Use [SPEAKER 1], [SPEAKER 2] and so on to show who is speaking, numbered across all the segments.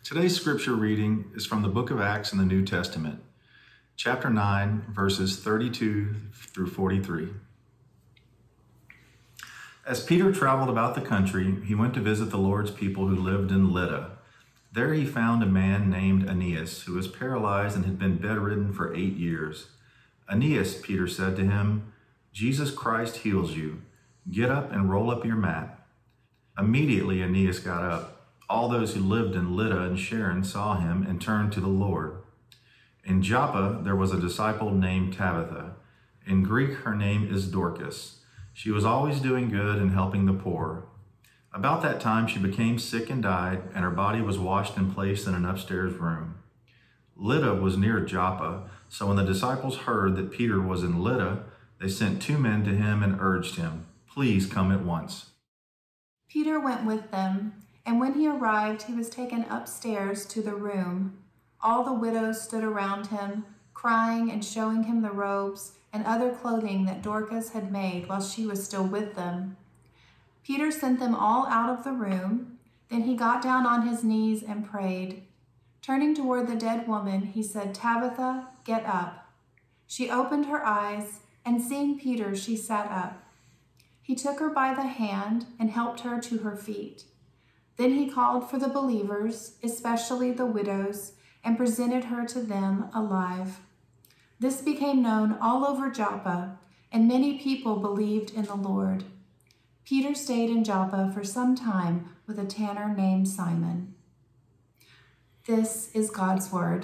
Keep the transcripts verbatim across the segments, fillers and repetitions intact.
[SPEAKER 1] Today's scripture reading is from the book of Acts in the New Testament, chapter nine, verses thirty-two through forty-three. As Peter traveled about the country, he went to visit the Lord's people who lived in Lydda. There he found a man named Aeneas, who was paralyzed and had been bedridden for eight years. Aeneas, Peter said to him, "Jesus Christ heals you. Get up and roll up your mat." Immediately Aeneas got up. All those who lived in Lydda and Sharon saw him and turned to the Lord. In Joppa there was a disciple named Tabitha. In Greek her name is Dorcas. She was always doing good and helping the poor. About that time she became sick and died, and her body was washed and placed in an upstairs room. Lydda was near Joppa, so when the disciples heard that Peter was in Lydda, they sent two men to him and urged him, "Please come at once."
[SPEAKER 2] Peter went with them, and when he arrived, he was taken upstairs to the room. All the widows stood around him, crying and showing him the robes and other clothing that Dorcas had made while she was still with them. Peter sent them all out of the room. Then he got down on his knees and prayed. Turning toward the dead woman, he said, "Tabitha, get up." She opened her eyes, and seeing Peter, she sat up. He took her by the hand and helped her to her feet. Then he called for the believers, especially the widows, and presented her to them alive. This became known all over Joppa, and many people believed in the Lord. Peter stayed in Joppa for some time with a tanner named Simon. This is God's word.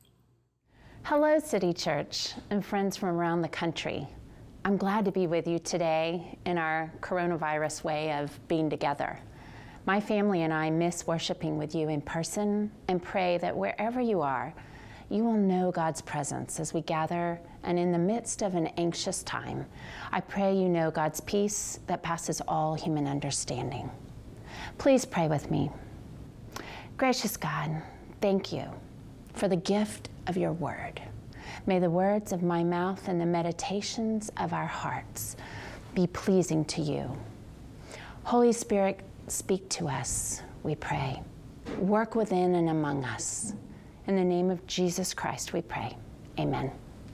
[SPEAKER 3] Hello, City Church and friends from around the country. I'm glad to be with you today in our coronavirus way of being together. My family and I miss worshiping with you in person and pray that wherever you are, you will know God's presence as we gather, and in the midst of an anxious time, I pray you know God's peace that passes all human understanding. Please pray with me. Gracious God, thank you for the gift of your word. May the words of my mouth and the meditations of our hearts be pleasing to you. Holy Spirit, speak to us, we pray. Work within and among us. In the name of Jesus Christ, we pray. Amen.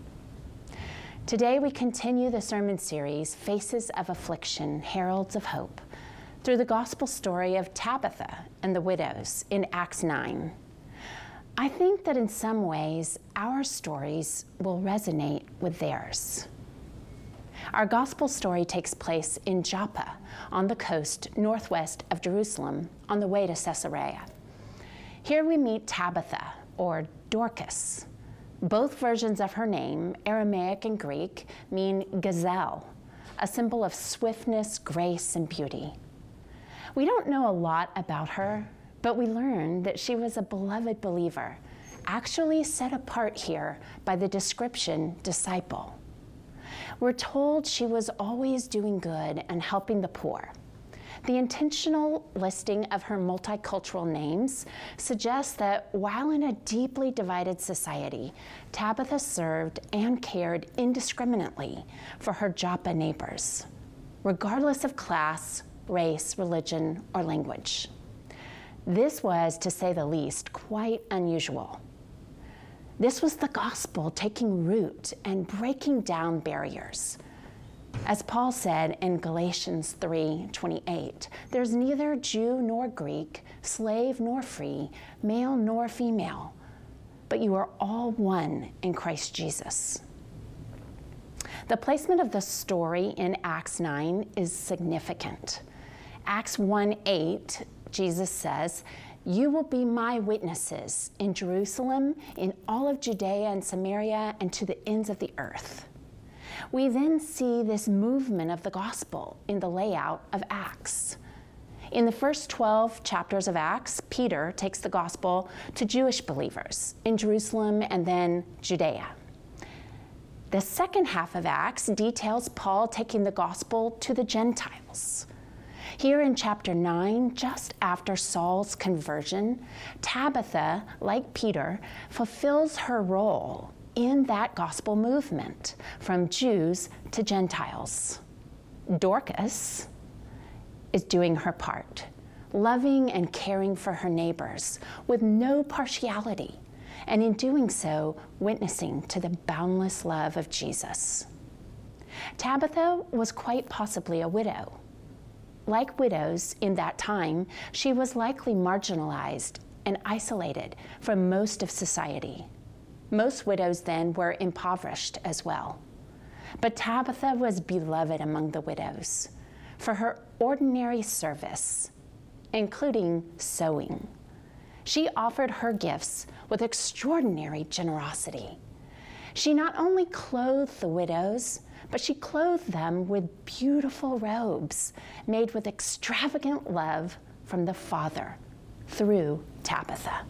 [SPEAKER 3] Today we continue the sermon series, Faces of Affliction, Heralds of Hope, through the gospel story of Tabitha and the widows in Acts nine. I think that in some ways, our stories will resonate with theirs. Our gospel story takes place in Joppa, on the coast northwest of Jerusalem, on the way to Caesarea. Here we meet Tabitha, or Dorcas. Both versions of her name, Aramaic and Greek, mean gazelle, a symbol of swiftness, grace, and beauty. We don't know a lot about her, but we learn that she was a beloved believer, actually set apart here by the description disciple. We're told she was always doing good and helping the poor. The intentional listing of her multicultural names suggests that while in a deeply divided society, Tabitha served and cared indiscriminately for her Joppa neighbors, regardless of class, race, religion, or language. This was, to say the least, quite unusual. This was the gospel taking root and breaking down barriers. As Paul said in Galatians three twenty-eight, there's neither Jew nor Greek, slave nor free, male nor female, but you are all one in Christ Jesus. The placement of the story in Acts nine is significant. Acts one eight, Jesus says, "You will be my witnesses in Jerusalem, in all of Judea and Samaria, and to the ends of the earth." We then see this movement of the gospel in the layout of Acts. In the first twelve chapters of Acts, Peter takes the gospel to Jewish believers in Jerusalem and then Judea. The second half of Acts details Paul taking the gospel to the Gentiles. Here in chapter nine, just after Saul's conversion, Tabitha, like Peter, fulfills her role in that gospel movement from Jews to Gentiles. Dorcas is doing her part, loving and caring for her neighbors with no partiality, and in doing so, witnessing to the boundless love of Jesus. Tabitha was quite possibly a widow. Like widows in that time, she was likely marginalized and isolated from most of society. Most widows then were impoverished as well. But Tabitha was beloved among the widows for her ordinary service, including sewing. She offered her gifts with extraordinary generosity. She not only clothed the widows, but she clothed them with beautiful robes made with extravagant love from the Father through Tabitha.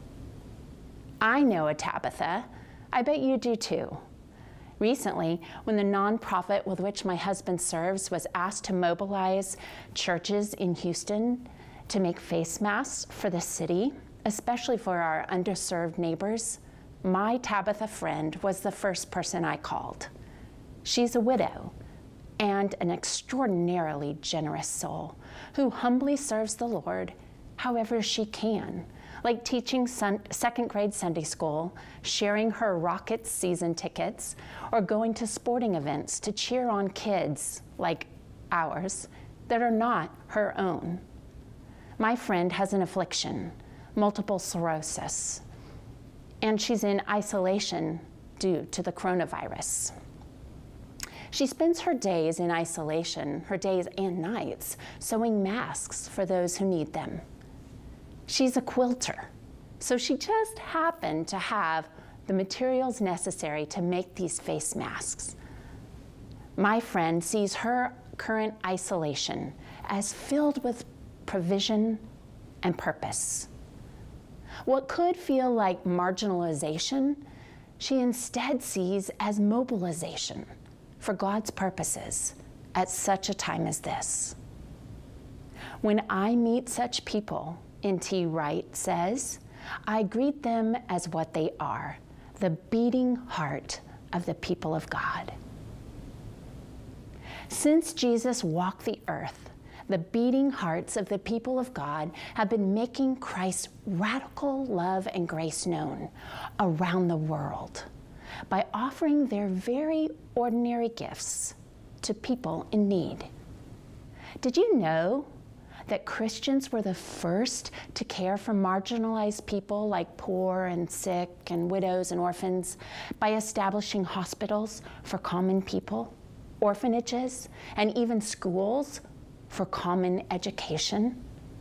[SPEAKER 3] I know a Tabitha. I bet you do too. Recently, when the nonprofit with which my husband serves was asked to mobilize churches in Houston to make face masks for the city, especially for our underserved neighbors, my Tabitha friend was the first person I called. She's a widow and an extraordinarily generous soul who humbly serves the Lord however she can, like teaching sun- second grade Sunday school, sharing her Rockets season tickets, or going to sporting events to cheer on kids, like ours, that are not her own. My friend has an affliction, multiple sclerosis, and she's in isolation due to the coronavirus. She spends her days in isolation, her days and nights, sewing masks for those who need them. She's a quilter, so she just happened to have the materials necessary to make these face masks. My friend sees her current isolation as filled with provision and purpose. What could feel like marginalization, she instead sees as mobilization for God's purposes at such a time as this. When I meet such people, N T Wright says, I greet them as what they are, the beating heart of the people of God. Since Jesus walked the earth, the beating hearts of the people of God have been making Christ's radical love and grace known around the world by offering their very ordinary gifts to people in need. Did you know that Christians were the first to care for marginalized people like poor and sick and widows and orphans by establishing hospitals for common people, orphanages, and even schools for common education?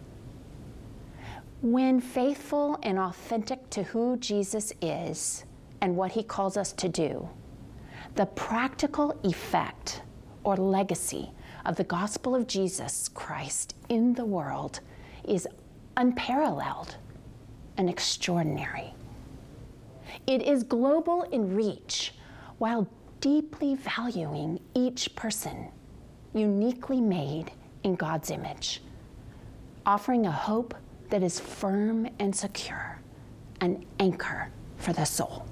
[SPEAKER 3] When faithful and authentic to who Jesus is and what he calls us to do, the practical effect or legacy of the gospel of Jesus Christ in the world is unparalleled and extraordinary. It is global in reach while deeply valuing each person uniquely made in God's image, offering a hope that is firm and secure, an anchor for the soul.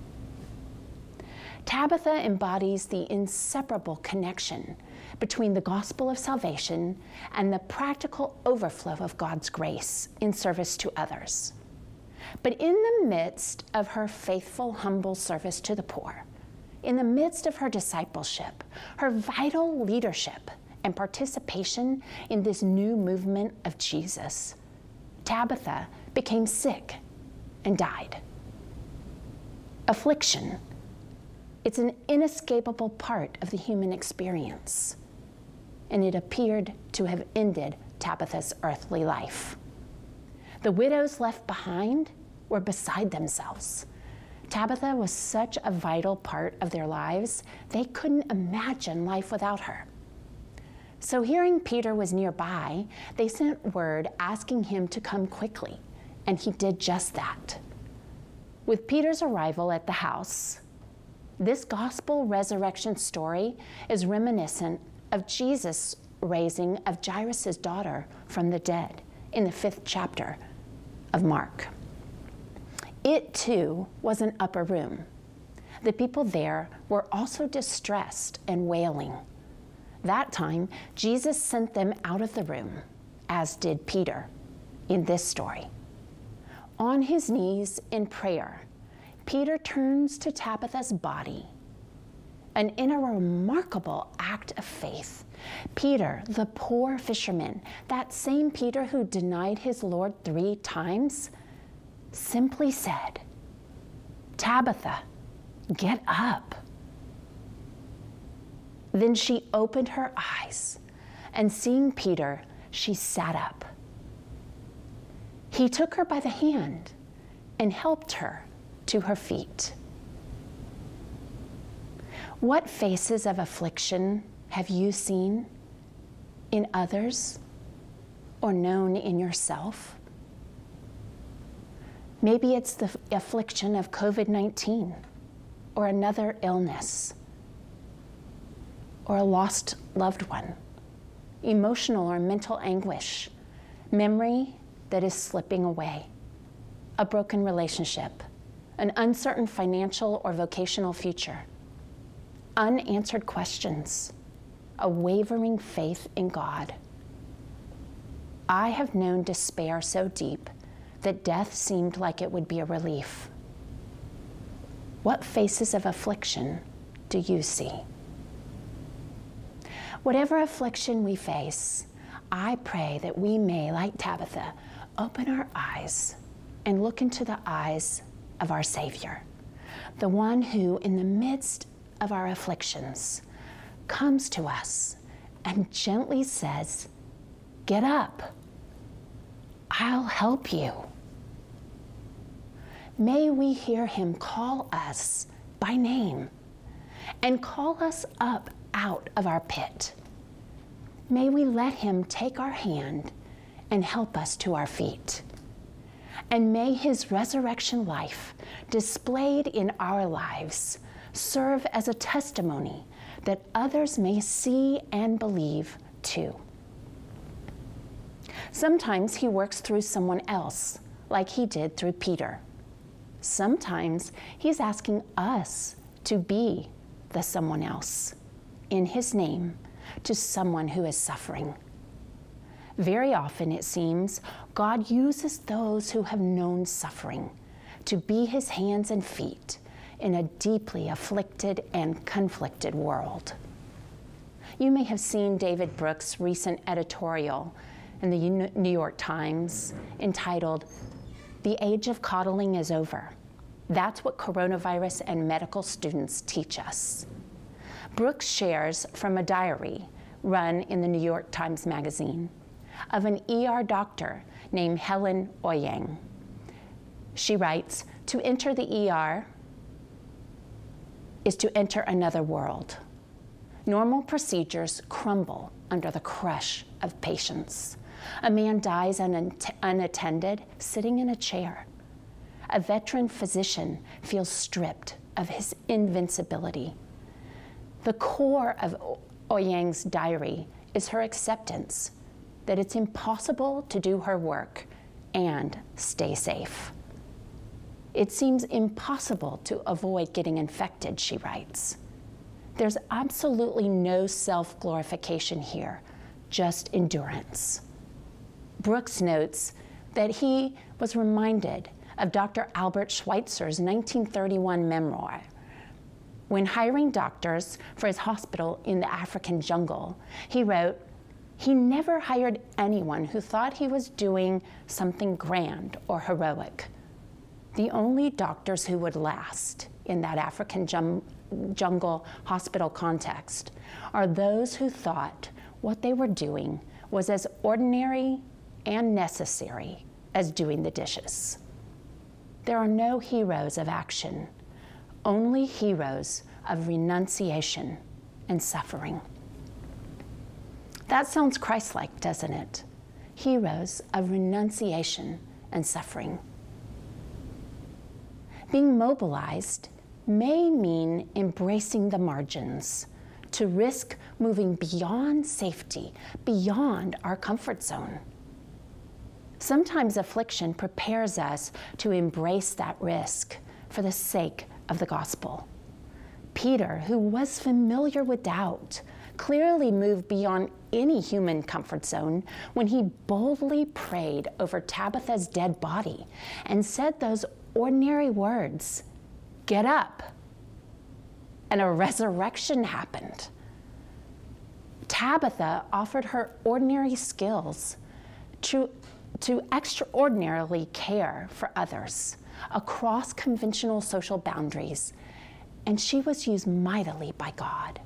[SPEAKER 3] Tabitha embodies the inseparable connection between the gospel of salvation and the practical overflow of God's grace in service to others. But in the midst of her faithful, humble service to the poor, in the midst of her discipleship, her vital leadership and participation in this new movement of Jesus, Tabitha became sick and died. Affliction, it's an inescapable part of the human experience, and it appeared to have ended Tabitha's earthly life. The widows left behind were beside themselves. Tabitha was such a vital part of their lives, they couldn't imagine life without her. So hearing Peter was nearby, they sent word asking him to come quickly, and he did just that. With Peter's arrival at the house, this gospel resurrection story is reminiscent of Jesus' raising of Jairus' daughter from the dead in the fifth chapter of Mark. It too was an upper room. The people there were also distressed and wailing. That time, Jesus sent them out of the room, as did Peter. in this story. On his knees in prayer, Peter turns to Tabitha's body. And in a remarkable act of faith, Peter, the poor fisherman, that same Peter who denied his Lord three times, simply said, "Tabitha, get up." Then she opened her eyes, and seeing Peter, she sat up. He took her by the hand and helped her to her feet. What faces of affliction have you seen in others or known in yourself? Maybe it's the affliction of COVID nineteen or another illness or a lost loved one, emotional or mental anguish, memory that is slipping away, a broken relationship, an uncertain financial or vocational future, unanswered questions, a wavering faith in God. I have known despair so deep that death seemed like it would be a relief. What faces of affliction do you see? Whatever affliction we face, I pray that we may, like Tabitha, open our eyes and look into the eyes of our Savior, the one who, in the midst of our afflictions, comes to us and gently says, "Get up, I'll help you." May we hear him call us by name and call us up out of our pit. May we let him take our hand and help us to our feet. And may his resurrection life displayed in our lives serve as a testimony that others may see and believe too. Sometimes he works through someone else, like he did through Peter. Sometimes he's asking us to be the someone else in his name to someone who is suffering. Very often, it seems, God uses those who have known suffering to be his hands and feet in a deeply afflicted and conflicted world. You may have seen David Brooks' recent editorial in the New York Times entitled, "The Age of Coddling is Over. That's what coronavirus and medical students teach us." Brooks shares from a diary run in the New York Times Magazine of an E R doctor named Helen Oyang. She writes, "To enter the E R is to enter another world. Normal procedures crumble under the crush of patients. A man dies unatt- unattended, sitting in a chair. A veteran physician feels stripped of his invincibility. The core of Oyang's diary is her acceptance that it's impossible to do her work and stay safe. It seems impossible to avoid getting infected," she writes. "There's absolutely no self-glorification here, just endurance." Brooks notes that he was reminded of Doctor Albert Schweitzer's nineteen thirty-one memoir. When hiring doctors for his hospital in the African jungle, he wrote, "He never hired anyone who thought he was doing something grand or heroic. The only doctors who would last in that African jum- jungle hospital context are those who thought what they were doing was as ordinary and necessary as doing the dishes." There are no heroes of action, only heroes of renunciation and suffering. That sounds Christ-like, doesn't it? Heroes of renunciation and suffering. Being mobilized may mean embracing the margins, to risk moving beyond safety, beyond our comfort zone. Sometimes affliction prepares us to embrace that risk for the sake of the gospel. Peter, who was familiar with doubt, clearly moved beyond any human comfort zone when he boldly prayed over Tabitha's dead body and said those ordinary words, "Get up." And a resurrection happened. Tabitha offered her ordinary skills to, to extraordinarily care for others across conventional social boundaries, and she was used mightily by God.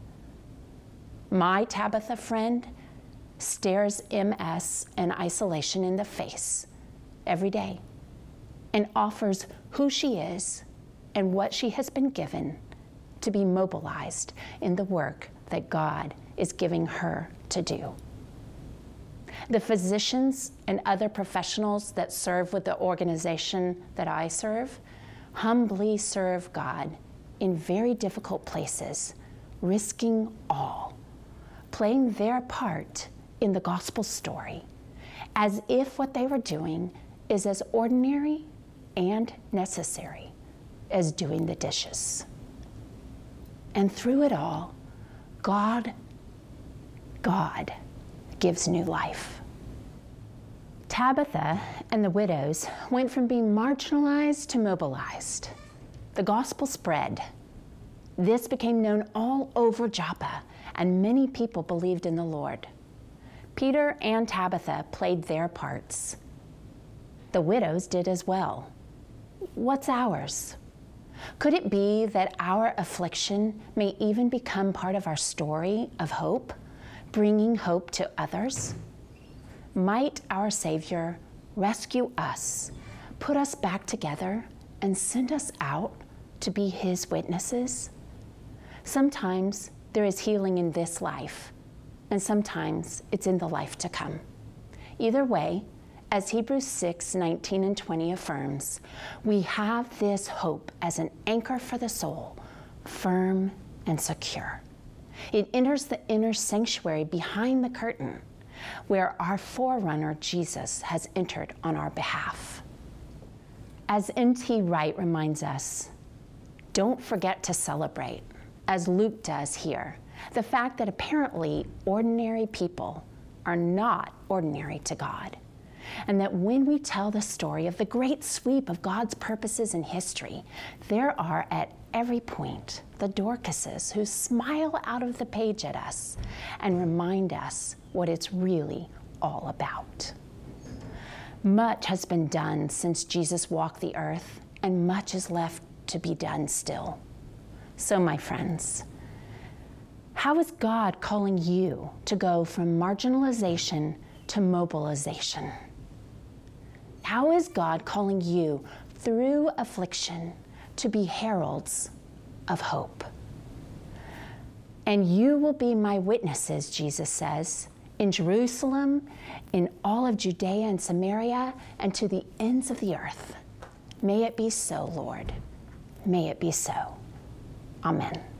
[SPEAKER 3] My Tabitha friend stares M S and isolation in the face every day and offers who she is and what she has been given to be mobilized in the work that God is giving her to do. The physicians and other professionals that serve with the organization that I serve humbly serve God in very difficult places, risking all, playing their part in the gospel story, as if what they were doing is as ordinary and necessary as doing the dishes. And through it all, God, God gives new life. Tabitha and the widows went from being marginalized to mobilized. The gospel spread. This became known all over Joppa, and many people believed in the Lord. Peter and Tabitha played their parts. The widows did as well. What's ours? Could it be that our affliction may even become part of our story of hope, bringing hope to others? Might our Savior rescue us, put us back together, and send us out to be His witnesses? Sometimes there is healing in this life, and sometimes it's in the life to come. Either way, as Hebrews six, nineteen and twenty affirms, we have this hope as an anchor for the soul, firm and secure. It enters the inner sanctuary behind the curtain, where our forerunner Jesus has entered on our behalf. As N T Wright reminds us, don't forget to celebrate, as Luke does here, the fact that apparently ordinary people are not ordinary to God. And that when we tell the story of the great sweep of God's purposes in history, there are at every point the Dorcases who smile out of the page at us and remind us what it's really all about. Much has been done since Jesus walked the earth, and much is left to be done still. So, my friends, how is God calling you to go from marginalization to mobilization? How is God calling you through affliction to be heralds of hope? And you will be my witnesses, Jesus says, in Jerusalem, in all of Judea and Samaria, and to the ends of the earth. May it be so, Lord. May it be so. Amen.